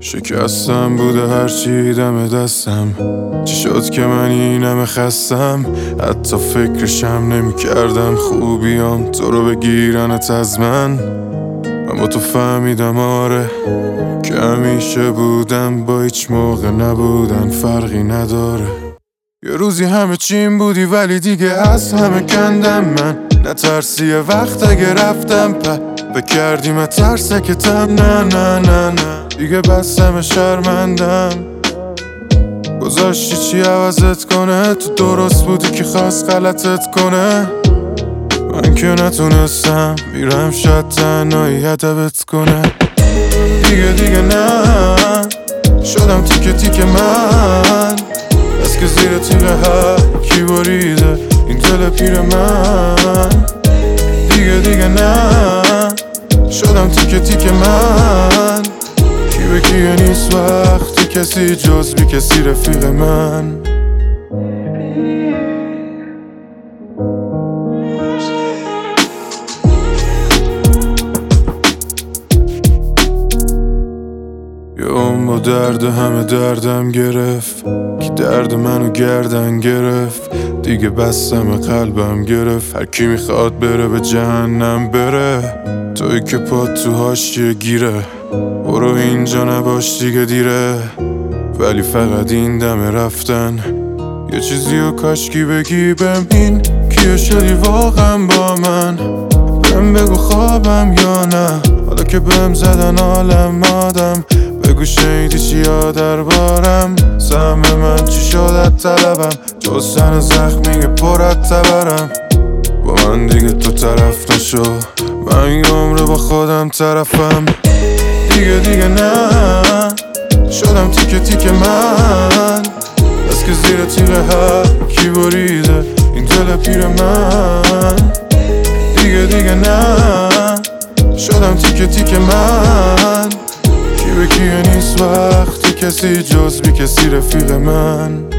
شکستم بوده هرچی دم دستم. چی شد که من اینم خستم؟ حتی فکرشم نمی کردم خوبیام تو رو بگیرنت از من با تو فهمیدم آره که همیشه بودم با هیچ موقع نبودن فرقی نداره. یه روزی همه چیم بودی ولی دیگه از همه کندم من. نترسی یه وقت اگه رفتم بکردیم ترسکتم. نه نه نه نه دیگه بس همه شرمندم. گذاشتی چی عوضت کنه؟ تو درست بودی که خواست غلطت کنه. من که نتونستم میرم شاید تنهایی هدبت کنه. دیگه نه شدم تیکه تیکه من. از که زیر تیغه هر کی بریده این دل پیر من. دیگه نه شدم تیکه تیکه من. کی به کیه نیست وقتی کسی جز بی کسی رفیق من. یه اون با درد همه دردم گرفت که درد منو گردن گرفت. دیگه بستم قلبم گرفت. هر کی میخواد بره به جهنم بره. توی که پات تو حاشیه گیره برو اینجا نباش دیگه دیره. ولی فقط این دم رفتن یه چیزیو کاشکی بگی بهم این کیه شدی واقعا با من. بهم بگو خوابم یا نه حالا که بهم زدن عالم آدم. بگو شنیدی چیا دربارم؟ سهم من چی شد از طلبم جز تن زخمی پرت تبرم. با من دیگه تو طرف نشو من یه عمره با خودم طرفم. دیگه نه شدم تیکه تیکه من. از که زیر تیغه هر کی بریده این دل پیر من. دیگه نه شدم تیکه تیکه من. کی به کیه نیست وقتی کسی جز بی کسی رفیق من.